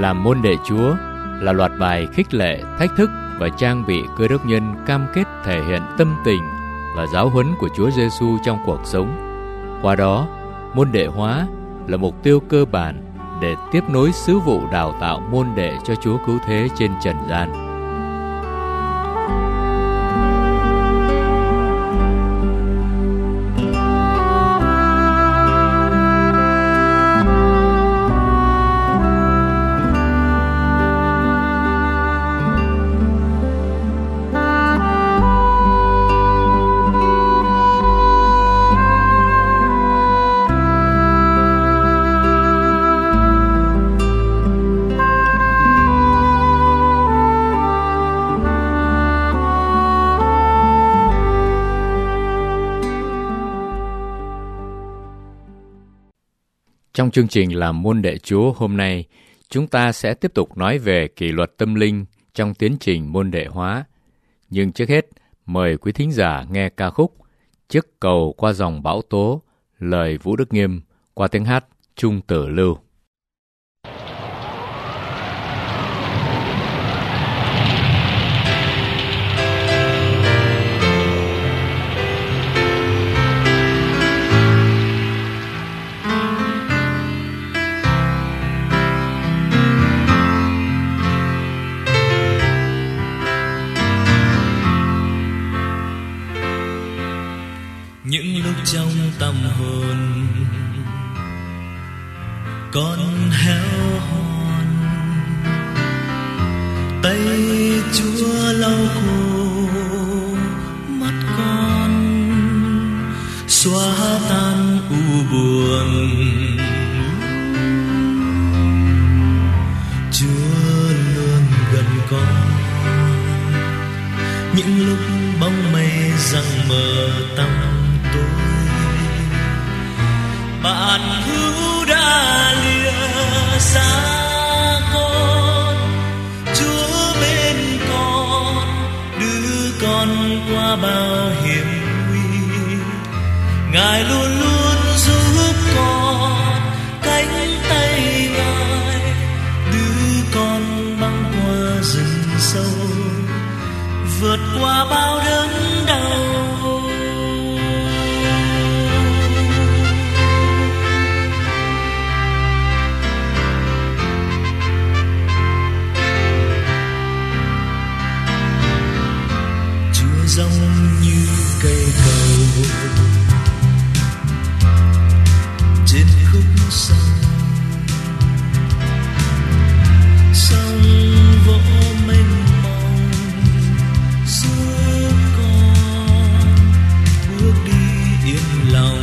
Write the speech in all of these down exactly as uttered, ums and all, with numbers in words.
Làm môn đệ Chúa là loạt bài khích lệ, thách thức và trang bị Cơ đốc nhân cam kết thể hiện tâm tình và giáo huấn của Chúa Giêsu trong cuộc sống. Qua đó, môn đệ hóa là mục tiêu cơ bản để tiếp nối sứ vụ đào tạo môn đệ cho Chúa Cứu Thế trên trần gian. Trong chương trình Làm môn đệ Chúa hôm nay, chúng ta sẽ tiếp tục nói về kỷ luật tâm linh trong tiến trình môn đệ hóa. Nhưng trước hết, mời quý thính giả nghe ca khúc Chiếc cầu qua dòng bão tố, lời Vũ Đức Nghiêm qua tiếng hát Trung Tử Lưu. Những lúc trong tâm hồn con héo hon, tay Chúa lau khô mắt con, xóa tan u buồn. Chúa luôn gần con. Những lúc bóng mây giăng mờ tăm, bạn hữu đã lìa xa con. Chúa bên con, đưa con qua bao hiểm nguy. Ngài luôn luôn giúp con, cánh tay Ngài đưa con băng qua rừng sâu, vượt qua bao đớn đau. Giống như cây cầu trên khúc sông, sông vỗ mênh mông giúp con bước đi yên lòng.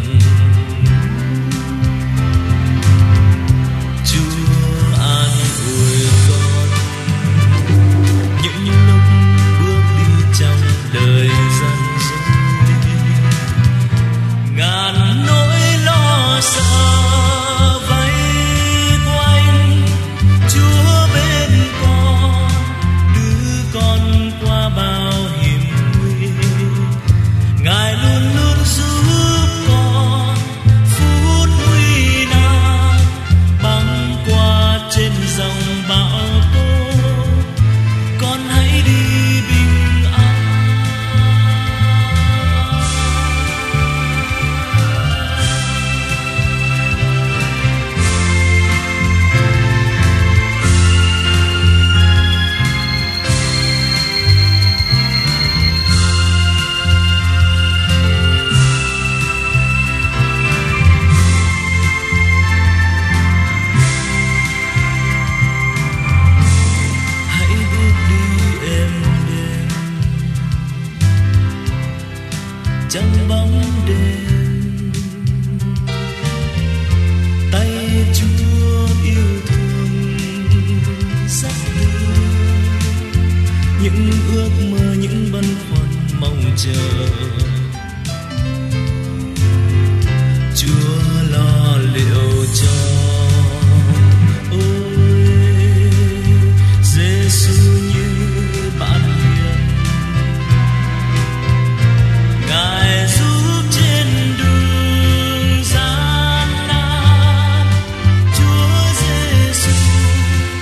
Chúa an ủi con những lúc bước đi trong đời dân dối, ngàn nỗi lo sợ vây quanh. Chúa bên con, đưa con qua bao hiểm nguy. Ngài luôn luôn giúp con phút nguy nan, băng qua trên dòng bão tố. Con hãy đi bình an. Hãy bước đi êm đềm trong bóng đêm. Tay Chúa yêu thương dắt đưa những ước mơ, những băn khoăn mong chờ. Chúa lo liệu cho. Ôi Giêsu như bạn hiền, Ngài giúp trên đường gian nan. Chúa Giêsu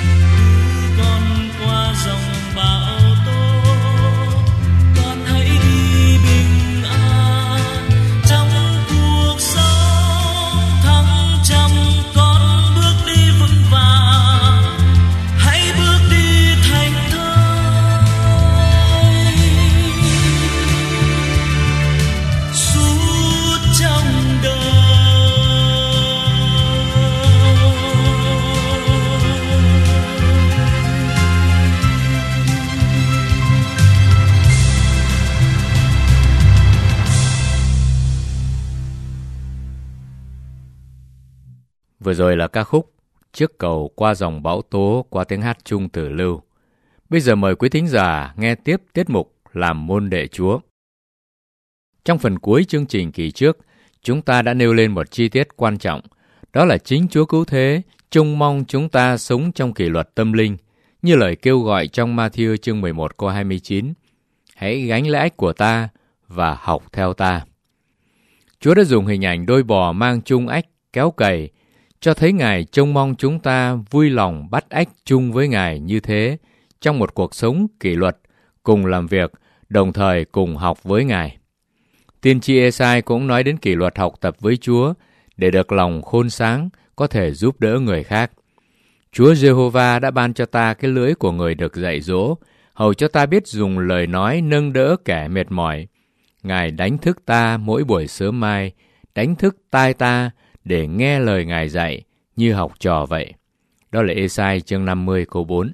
Vừa rồi là ca khúc Chiếc cầu qua dòng bão tố qua tiếng hát Trung Tử Lưu. Bây giờ mời quý thính giả nghe tiếp tiết mục Làm môn đệ Chúa. Trong phần cuối chương trình kỳ trước, chúng ta đã nêu lên một chi tiết quan trọng, đó là chính Chúa Cứu Thế trông mong chúng ta sống trong kỷ luật tâm linh, như lời kêu gọi trong Ma-thi-ơ chương mười một câu hai mươi chín. Hãy gánh lẽ ách của ta và học theo ta. Chúa đã dùng hình ảnh đôi bò mang chung ách kéo cày, cho thấy Ngài trông mong chúng ta vui lòng bắt ách chung với Ngài như thế, trong một cuộc sống kỷ luật, cùng làm việc, đồng thời cùng học với Ngài. Tiên tri Ê-sai cũng nói đến kỷ luật học tập với Chúa, để được lòng khôn sáng, có thể giúp đỡ người khác. Chúa Giê-hô-va đã ban cho ta cái lưỡi của người được dạy dỗ, hầu cho ta biết dùng lời nói nâng đỡ kẻ mệt mỏi. Ngài đánh thức ta mỗi buổi sớm mai, đánh thức tai ta để nghe lời Ngài dạy, như học trò vậy. Đó là Ê-sai chương năm mươi câu bốn.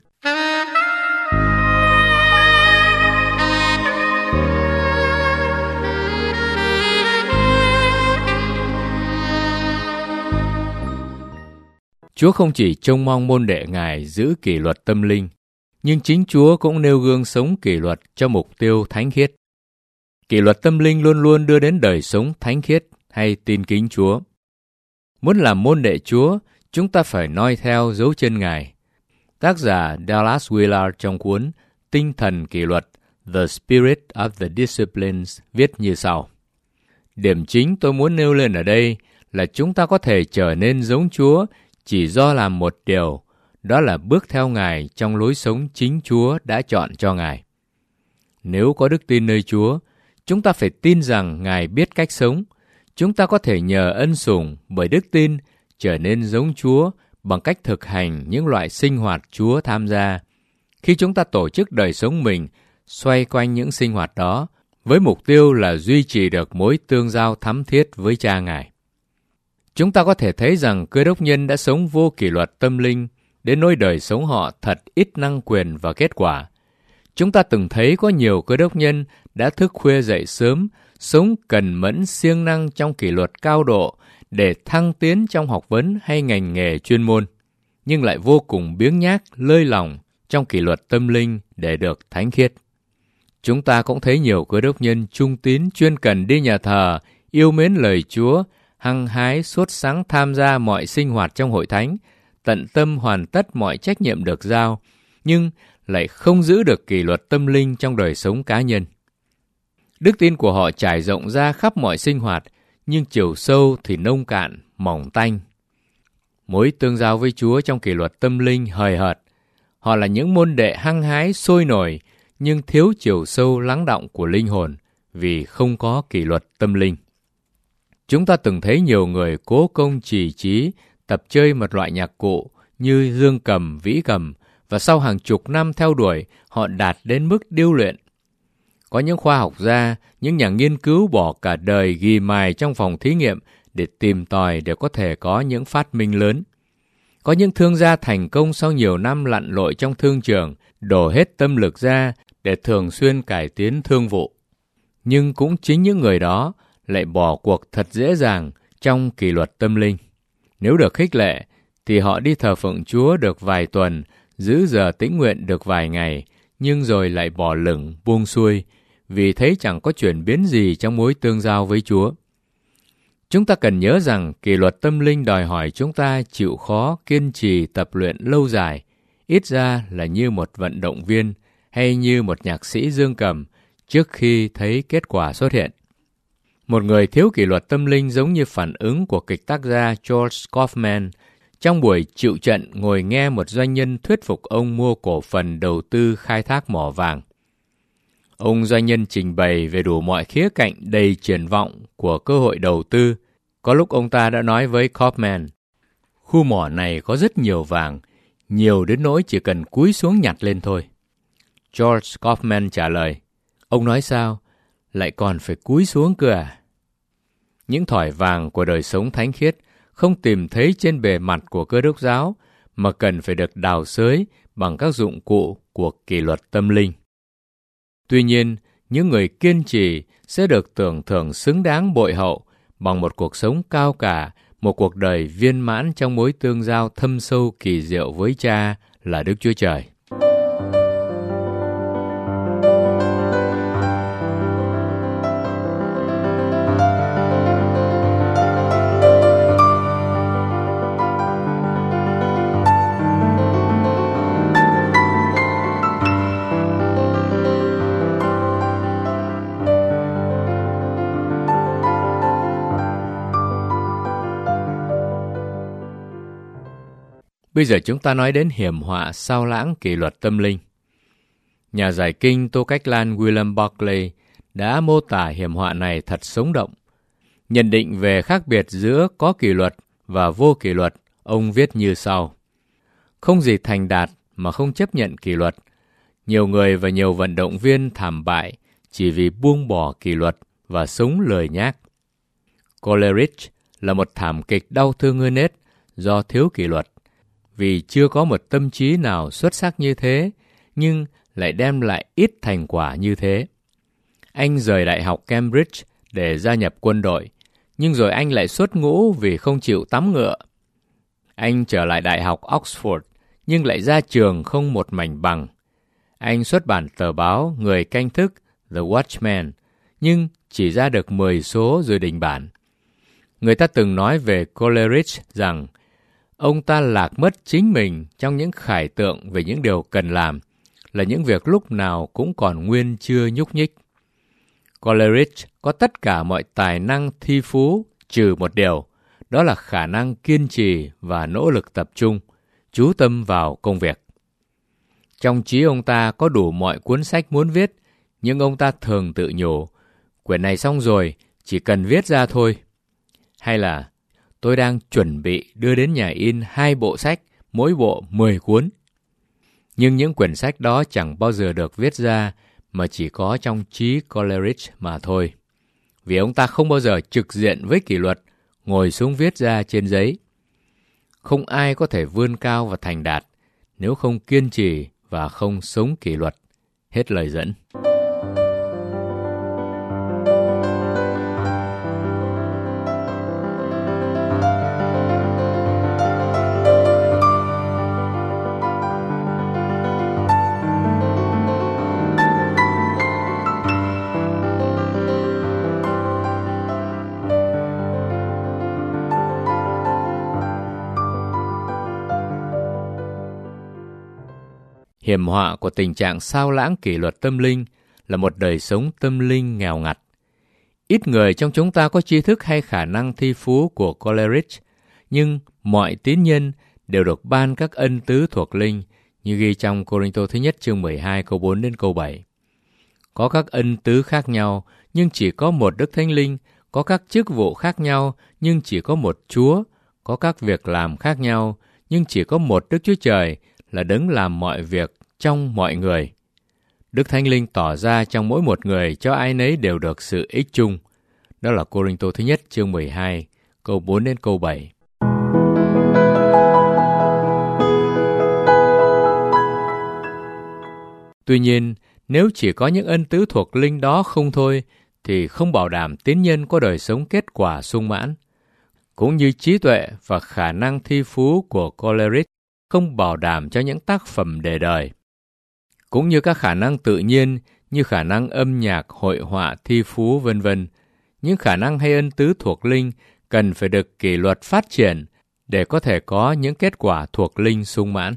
Chúa không chỉ trông mong môn đệ Ngài giữ kỷ luật tâm linh, nhưng chính Chúa cũng nêu gương sống kỷ luật cho mục tiêu thánh khiết. Kỷ luật tâm linh luôn luôn đưa đến đời sống thánh khiết hay tin kính Chúa. Muốn làm môn đệ Chúa, chúng ta phải noi theo dấu chân Ngài. Tác giả Dallas Willard trong cuốn Tinh thần kỷ luật, The Spirit of the Disciplines viết như sau. Điểm chính tôi muốn nêu lên ở đây là chúng ta có thể trở nên giống Chúa chỉ do làm một điều, đó là bước theo Ngài trong lối sống chính Chúa đã chọn cho Ngài. Nếu có đức tin nơi Chúa, chúng ta phải tin rằng Ngài biết cách sống. Chúng ta có thể nhờ ân sủng bởi đức tin trở nên giống Chúa bằng cách thực hành những loại sinh hoạt Chúa tham gia. Khi chúng ta tổ chức đời sống mình xoay quanh những sinh hoạt đó, với mục tiêu là duy trì được mối tương giao thắm thiết với Cha Ngài. Chúng ta có thể thấy rằng Cơ Đốc nhân đã sống vô kỷ luật tâm linh đến nỗi đời sống họ thật ít năng quyền và kết quả. Chúng ta từng thấy có nhiều Cơ Đốc nhân đã thức khuya dậy sớm, sống cần mẫn siêng năng trong kỷ luật cao độ để thăng tiến trong học vấn hay ngành nghề chuyên môn, nhưng lại vô cùng biếng nhác, lơi lỏng trong kỷ luật tâm linh để được thánh khiết. Chúng ta cũng thấy nhiều Cơ Đốc nhân trung tín chuyên cần đi nhà thờ, yêu mến lời Chúa, hăng hái sốt sắng tham gia mọi sinh hoạt trong hội thánh, tận tâm hoàn tất mọi trách nhiệm được giao, nhưng lại không giữ được kỷ luật tâm linh trong đời sống cá nhân. Đức tin của họ trải rộng ra khắp mọi sinh hoạt, nhưng chiều sâu thì nông cạn, mỏng tanh. Mối tương giao với Chúa trong kỷ luật tâm linh hời hợt. Họ là những môn đệ hăng hái sôi nổi, nhưng thiếu chiều sâu lắng đọng của linh hồn, vì không có kỷ luật tâm linh. Chúng ta từng thấy nhiều người cố công chỉ trí, tập chơi một loại nhạc cụ như dương cầm, vĩ cầm, và sau hàng chục năm theo đuổi, họ đạt đến mức điêu luyện. Có những khoa học gia, những nhà nghiên cứu bỏ cả đời ghi mài trong phòng thí nghiệm để tìm tòi để có thể có những phát minh lớn. Có những thương gia thành công sau nhiều năm lặn lội trong thương trường, đổ hết tâm lực ra để thường xuyên cải tiến thương vụ. Nhưng cũng chính những người đó lại bỏ cuộc thật dễ dàng trong kỷ luật tâm linh. Nếu được khích lệ, thì họ đi thờ phượng Chúa được vài tuần, giữ giờ tĩnh nguyện được vài ngày, nhưng rồi lại bỏ lửng, buông xuôi, vì thấy chẳng có chuyển biến gì trong mối tương giao với Chúa. Chúng ta cần nhớ rằng kỷ luật tâm linh đòi hỏi chúng ta chịu khó, kiên trì tập luyện lâu dài, ít ra là như một vận động viên hay như một nhạc sĩ dương cầm trước khi thấy kết quả xuất hiện. Một người thiếu kỷ luật tâm linh giống như phản ứng của kịch tác gia George Kaufman trong buổi chịu trận ngồi nghe một doanh nhân thuyết phục ông mua cổ phần đầu tư khai thác mỏ vàng. Ông doanh nhân trình bày về đủ mọi khía cạnh đầy triển vọng của cơ hội đầu tư. Có lúc ông ta đã nói với Kaufman, khu mỏ này có rất nhiều vàng, nhiều đến nỗi chỉ cần cúi xuống nhặt lên thôi. George Kaufman trả lời, ông nói sao? Lại còn phải cúi xuống cơ à? Những thỏi vàng của đời sống thánh khiết không tìm thấy trên bề mặt của Cơ Đốc giáo, mà cần phải được đào xới bằng các dụng cụ của kỷ luật tâm linh. Tuy nhiên, những người kiên trì sẽ được tưởng thưởng xứng đáng bội hậu bằng một cuộc sống cao cả, một cuộc đời viên mãn trong mối tương giao thâm sâu kỳ diệu với Cha là Đức Chúa Trời. Bây giờ chúng ta nói đến hiểm họa sao lãng kỷ luật tâm linh. Nhà giải kinh Tô Cách Lan William Barclay đã mô tả hiểm họa này thật sống động. Nhận định về khác biệt giữa có kỷ luật và vô kỷ luật, ông viết như sau. Không gì thành đạt mà không chấp nhận kỷ luật. Nhiều người và nhiều vận động viên thảm bại chỉ vì buông bỏ kỷ luật và sống lười nhác. Coleridge là một thảm kịch đau thương hơn hết do thiếu kỷ luật, vì chưa có một tâm trí nào xuất sắc như thế, nhưng lại đem lại ít thành quả như thế. Anh rời Đại học Cambridge để gia nhập quân đội, nhưng rồi anh lại xuất ngũ vì không chịu tắm ngựa. Anh trở lại Đại học Oxford, nhưng lại ra trường không một mảnh bằng. Anh xuất bản tờ báo Người Canh Thức, The Watchman, nhưng chỉ ra được mười số rồi đình bản. Người ta từng nói về Coleridge rằng ông ta lạc mất chính mình trong những khải tượng về những điều cần làm, là những việc lúc nào cũng còn nguyên chưa nhúc nhích. Coleridge có tất cả mọi tài năng thi phú trừ một điều, đó là khả năng kiên trì và nỗ lực tập trung, chú tâm vào công việc. Trong trí ông ta có đủ mọi cuốn sách muốn viết, nhưng ông ta thường tự nhủ, quyển này xong rồi, chỉ cần viết ra thôi. Hay là, tôi đang chuẩn bị đưa đến nhà in hai bộ sách, mỗi bộ mười cuốn. Nhưng những quyển sách đó chẳng bao giờ được viết ra, mà chỉ có trong trí Coleridge mà thôi. Vì ông ta không bao giờ trực diện với kỷ luật, ngồi xuống viết ra trên giấy. Không ai có thể vươn cao và thành đạt nếu không kiên trì và không sống kỷ luật. Hết lời dẫn. Hiểm họa của tình trạng sao lãng kỷ luật tâm linh là một đời sống tâm linh nghèo ngặt. Ít người trong chúng ta có tri thức hay khả năng thi phú của Coleridge, nhưng mọi tín nhân đều được ban các ân tứ thuộc linh, như ghi trong Cô-rinh-tô thứ nhất chương mười hai câu bốn đến câu bảy. Có các ân tứ khác nhau, nhưng chỉ có một Đức Thánh Linh, có các chức vụ khác nhau, nhưng chỉ có một Chúa, có các việc làm khác nhau, nhưng chỉ có một Đức Chúa Trời, là đấng làm mọi việc trong mọi người. Đức Thánh Linh tỏ ra trong mỗi một người cho ai nấy đều được sự ích chung. Đó là Cô-rinh-tô thứ nhất chương mười hai, câu bốn đến câu bảy. Tuy nhiên, nếu chỉ có những ân tứ thuộc linh đó không thôi, thì không bảo đảm tín nhân có đời sống kết quả sung mãn. Cũng như trí tuệ và khả năng thi phú của Coleridge không bảo đảm cho những tác phẩm để đời. Cũng như các khả năng tự nhiên như khả năng âm nhạc, hội họa, thi phú, vân vân, những khả năng hay ân tứ thuộc linh cần phải được kỷ luật phát triển để có thể có những kết quả thuộc linh sung mãn.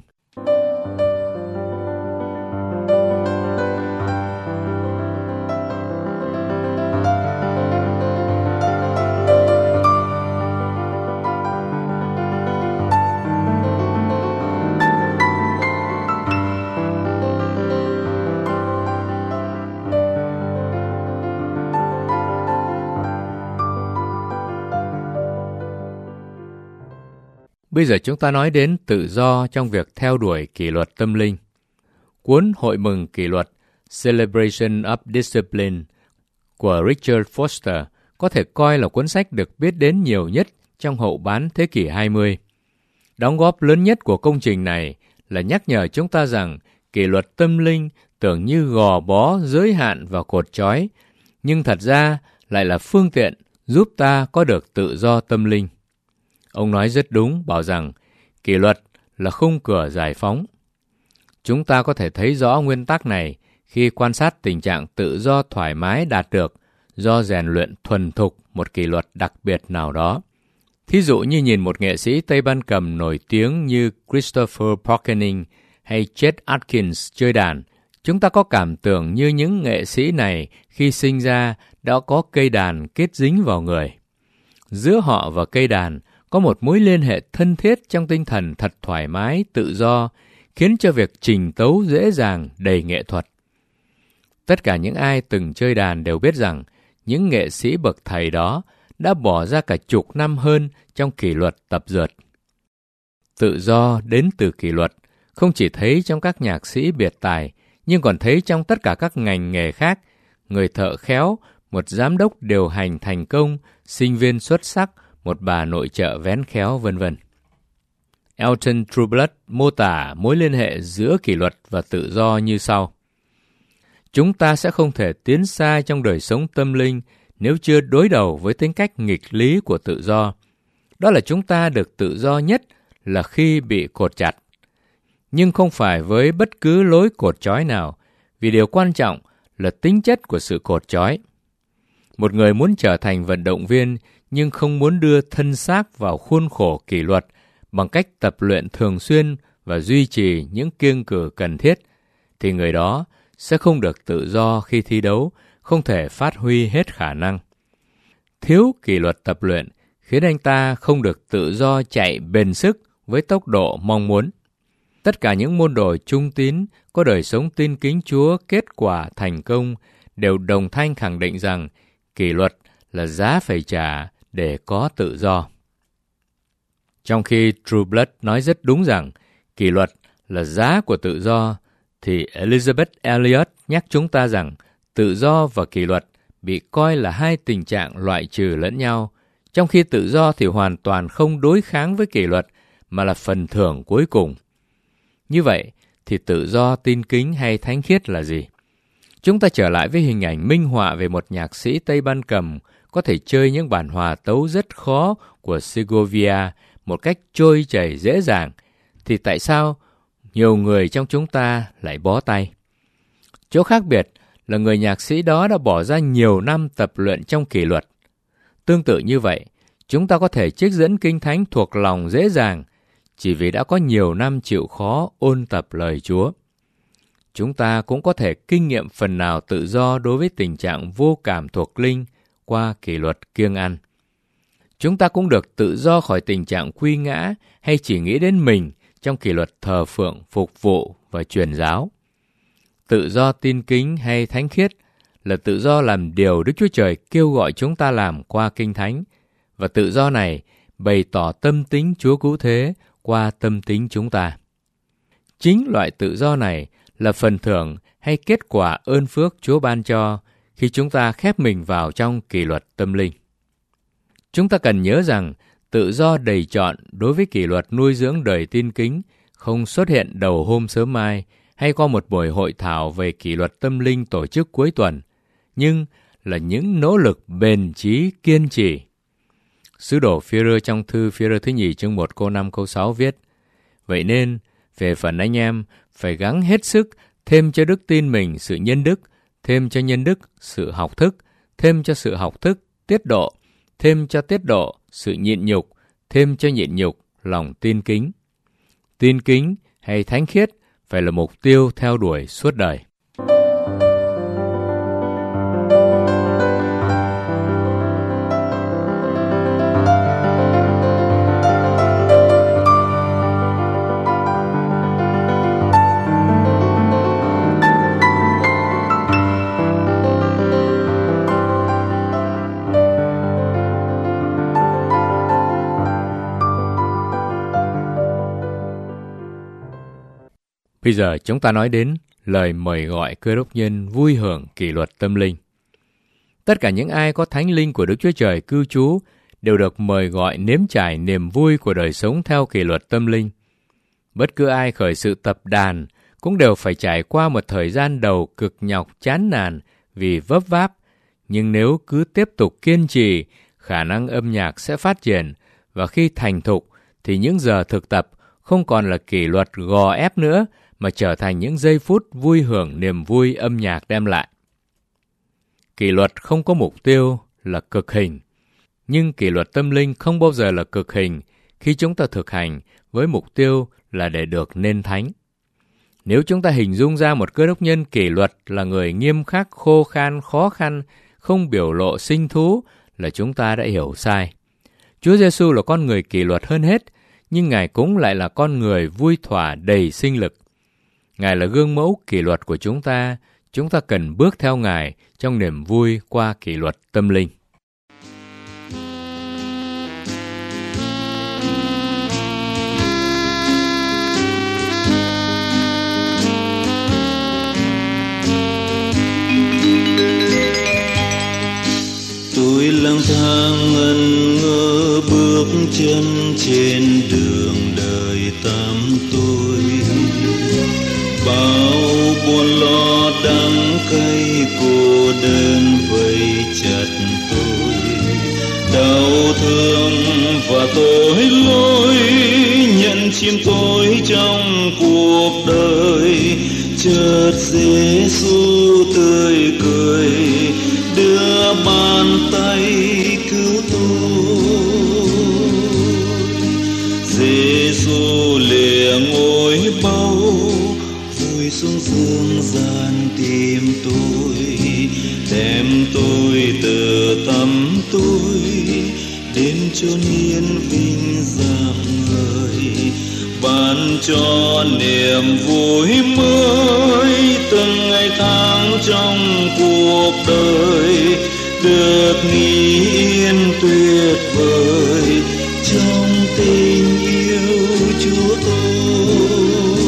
Bây giờ chúng ta nói đến tự do trong việc theo đuổi kỷ luật tâm linh. Cuốn Hội mừng kỷ luật Celebration of Discipline của Richard Foster có thể coi là cuốn sách được biết đến nhiều nhất trong hậu bán thế kỷ hai mươi. Đóng góp lớn nhất của công trình này là nhắc nhở chúng ta rằng kỷ luật tâm linh tưởng như gò bó, giới hạn và cột trói, nhưng thật ra lại là phương tiện giúp ta có được tự do tâm linh. Ông nói rất đúng, bảo rằng kỷ luật là khung cửa giải phóng. Chúng ta có thể thấy rõ nguyên tắc này khi quan sát tình trạng tự do thoải mái đạt được do rèn luyện thuần thục một kỷ luật đặc biệt nào đó. Thí dụ như nhìn một nghệ sĩ Tây Ban Cầm nổi tiếng như Christopher Porkening hay Chet Atkins chơi đàn, chúng ta có cảm tưởng như những nghệ sĩ này khi sinh ra đã có cây đàn kết dính vào người. Giữa họ và cây đàn có một mối liên hệ thân thiết trong tinh thần thật thoải mái, tự do, khiến cho việc trình tấu dễ dàng, đầy nghệ thuật. Tất cả những ai từng chơi đàn đều biết rằng những nghệ sĩ bậc thầy đó đã bỏ ra cả chục năm hơn trong kỷ luật tập dượt. Tự do đến từ kỷ luật không chỉ thấy trong các nhạc sĩ biệt tài, nhưng còn thấy trong tất cả các ngành nghề khác, người thợ khéo, một giám đốc điều hành thành công, sinh viên xuất sắc, một bà nội trợ vén khéo, vân vân. Elton Trueblood mô tả mối liên hệ giữa kỷ luật và tự do như sau. Chúng ta sẽ không thể tiến xa trong đời sống tâm linh nếu chưa đối đầu với tính cách nghịch lý của tự do. Đó là chúng ta được tự do nhất là khi bị cột chặt. Nhưng không phải với bất cứ lối cột trói nào, vì điều quan trọng là tính chất của sự cột trói. Một người muốn trở thành vận động viên nhưng không muốn đưa thân xác vào khuôn khổ kỷ luật bằng cách tập luyện thường xuyên và duy trì những kiêng cử cần thiết, thì người đó sẽ không được tự do khi thi đấu, không thể phát huy hết khả năng. Thiếu kỷ luật tập luyện khiến anh ta không được tự do chạy bền sức với tốc độ mong muốn. Tất cả những môn đồ trung tín có đời sống tin kính Chúa kết quả thành công đều đồng thanh khẳng định rằng kỷ luật là giá phải trả để có tự do. Trong khi Trueblood nói rất đúng rằng kỷ luật là giá của tự do, thì Elizabeth Elliot nhắc chúng ta rằng tự do và kỷ luật bị coi là hai tình trạng loại trừ lẫn nhau, trong khi tự do thì hoàn toàn không đối kháng với kỷ luật mà là phần thưởng cuối cùng. Như vậy thì tự do, tin kính hay thánh khiết là gì? Chúng ta trở lại với hình ảnh minh họa về một nhạc sĩ Tây Ban Cầm có thể chơi những bản hòa tấu rất khó của Segovia một cách trôi chảy dễ dàng, thì tại sao nhiều người trong chúng ta lại bó tay? Chỗ khác biệt là người nhạc sĩ đó đã bỏ ra nhiều năm tập luyện trong kỷ luật. Tương tự như vậy, chúng ta có thể trích dẫn Kinh Thánh thuộc lòng dễ dàng chỉ vì đã có nhiều năm chịu khó ôn tập lời Chúa. Chúng ta cũng có thể kinh nghiệm phần nào tự do đối với tình trạng vô cảm thuộc linh qua kỷ luật kiêng ăn. Chúng ta cũng được tự do khỏi tình trạng quy ngã hay chỉ nghĩ đến mình trong kỷ luật thờ phượng, phục vụ và truyền giáo. Tự do tin kính hay thánh khiết là tự do làm điều Đức Chúa Trời kêu gọi chúng ta làm qua Kinh Thánh, và tự do này bày tỏ tâm tính Chúa cứu thế qua tâm tính chúng ta. Chính loại tự do này là phần thưởng hay kết quả ơn phước Chúa ban cho khi chúng ta khép mình vào trong kỷ luật tâm linh. Chúng ta cần nhớ rằng tự do đầy trọn đối với kỷ luật nuôi dưỡng đời tin kính không xuất hiện đầu hôm sớm mai hay qua một buổi hội thảo về kỷ luật tâm linh tổ chức cuối tuần, nhưng là những nỗ lực bền chí kiên trì. Sứ đồ Phi-rơ trong thư Phi-rơ thứ nhì chương một câu năm câu sáu viết: Vậy nên, về phần anh em, phải gắng hết sức thêm cho đức tin mình sự nhân đức, thêm cho nhân đức sự học thức, thêm cho sự học thức tiết độ, thêm cho tiết độ sự nhịn nhục, thêm cho nhịn nhục lòng tin kính. Tin kính hay thánh khiết phải là mục tiêu theo đuổi suốt đời. Bây giờ chúng ta nói đến lời mời gọi Cơ Đốc nhân vui hưởng kỷ luật tâm linh. Tất cả những ai có Thánh Linh của Đức Chúa Trời cư trú đều được mời gọi nếm trải niềm vui của đời sống theo kỷ luật tâm linh. Bất cứ ai khởi sự tập đàn cũng đều phải trải qua một thời gian đầu cực nhọc chán nản vì vấp váp, nhưng nếu cứ tiếp tục kiên trì, khả năng âm nhạc sẽ phát triển Và khi thành thục thì những giờ thực tập không còn là kỷ luật gò ép nữa, mà trở thành những giây phút vui hưởng niềm vui âm nhạc đem lại. Kỷ luật không có mục tiêu là cực hình, nhưng kỷ luật tâm linh không bao giờ là cực hình khi chúng ta thực hành với mục tiêu là để được nên thánh. Nếu chúng ta hình dung ra một cơ đốc nhân kỷ luật là người nghiêm khắc, khô khan, khó khăn, không biểu lộ sinh thú, là chúng ta đã hiểu sai. Chúa Giêsu là con người kỷ luật hơn hết, nhưng Ngài cũng lại là con người vui thỏa đầy sinh lực. Ngài là gương mẫu kỷ luật của chúng ta, chúng ta cần bước theo Ngài trong niềm vui qua kỷ luật tâm linh. Tôi lang thang ngẩn ngơ bước chân trên đường đời tám tôi, bao buồn lo đắng cay cô đơn vây chặt tôi, đau thương và tội lỗi nhận chìm tôi trong cuộc đời. Chợt Giêsu tươi cười đưa bàn tay cứu tôi. Giêsu lìa ngôi báu vui xuống dương gian tìm tôi, đem tôi từ tăm tôi đến chốn yên vinh dạng người, ban cho niềm vui mới từng ngày tháng trong cuộc đời, được nghỉ yên tuyệt vời trong tình yêu Chúa tôi.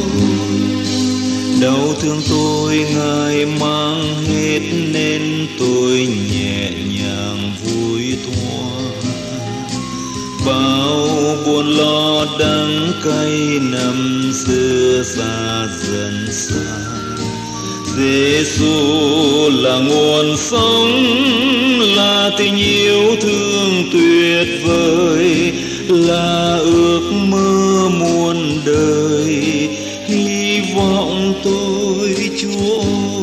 Đau thương tôi Ngài mang hết nên tôi nhẹ nhàng vui thoa, bao buồn lo đắng cay năm xưa xa dần xa. Giêsu là nguồn sống, là tình yêu thương tuyệt vời, là ước mơ muôn đời, hy vọng tôi Chúa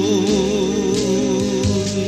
ơi.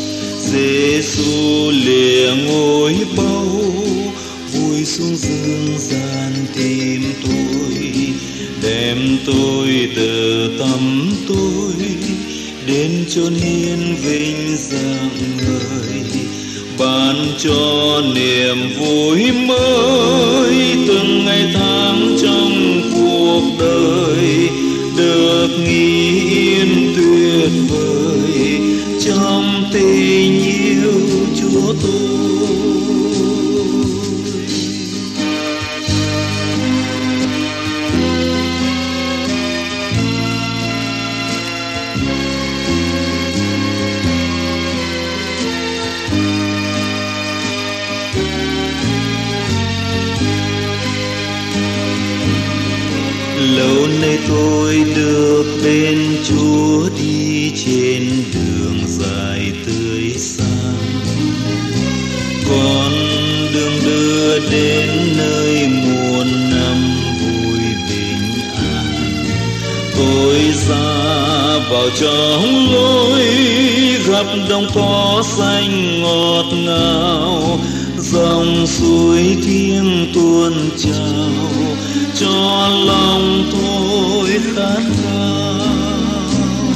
Giêsu lìa ngôi báu vui xuống dương gian tìm tôi, đem tôi từ tăm tôi đến chốn hiên vinh dạng người, ban cho niềm vui mới từng ngày tháng trong cuộc đời, được nghỉ yên tuyệt vời trong tình yêu Chúa tôi. Lâu nay tôi được bên Chúa đi trên đường dài tươi sáng, con đường đưa đến nơi muôn năm vui bình an. Tôi ra vào trong lối gặp đồng cỏ xanh ngọt ngào, dòng suối thiêng tuôn trào cho lòng tôi khát khao.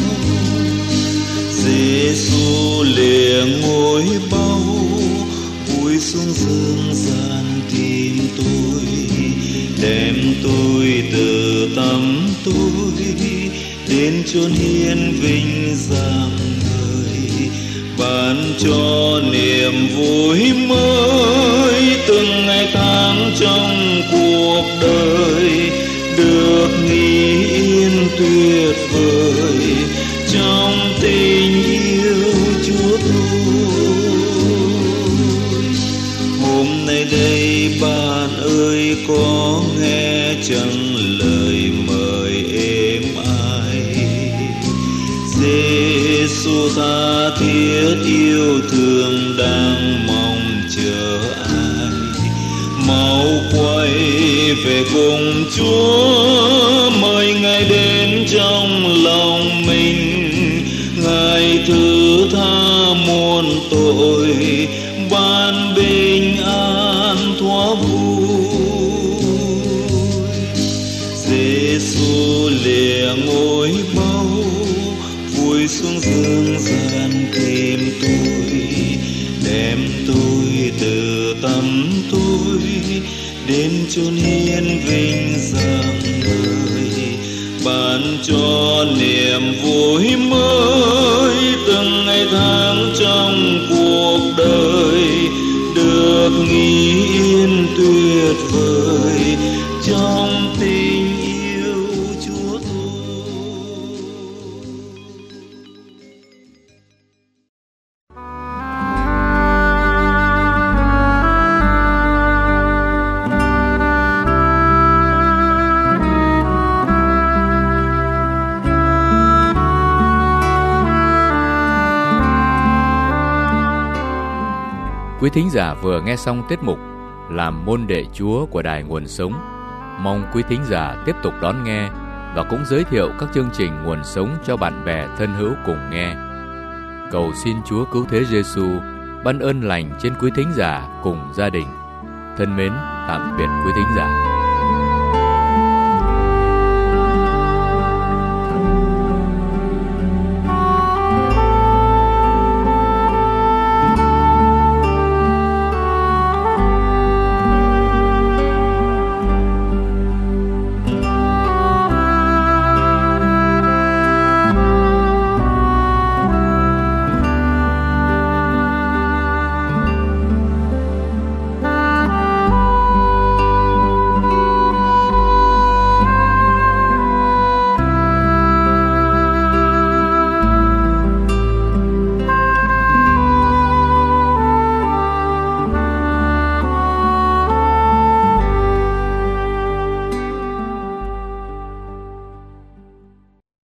Giêsu lìa ngôi báu vui xuống dương gian tìm tôi, đem tôi từ tăm tôi đến chốn hiên vinh dạng người, ban cho niềm vui mới từng ngày tháng trong cuộc đời, được nghỉ yên tuyệt vời trong tình yêu Chúa tôi. Hôm nay đây bạn ơi có nghe chẳng lời mời êm ái, Giêsu tha thiết yêu thương đang mong chờ ai, về cùng Chúa, mời Ngài đến trong lòng mình. Ngài thứ tha muôn tội, ban bình an thoa vui. Giê-xu lìa ngôi báu, vui xuống dương gian tìm tôi, đem tôi từ tầm tôi đến chốn hiên vinh rằng người, ban cho niềm vui mới từng ngày tháng trong cuộc đời, được nghỉ yên tuyệt vời trong tình yêu Chúa tôi. Quý thính giả vừa nghe xong tiết mục Làm môn đệ Chúa của Đài Nguồn Sống. Mong quý thính giả tiếp tục đón nghe và cũng giới thiệu các chương trình Nguồn Sống cho bạn bè thân hữu cùng nghe. Cầu xin Chúa Cứu Thế Giêsu ban ơn lành trên quý thính giả cùng gia đình. Thân mến, tạm biệt quý thính giả.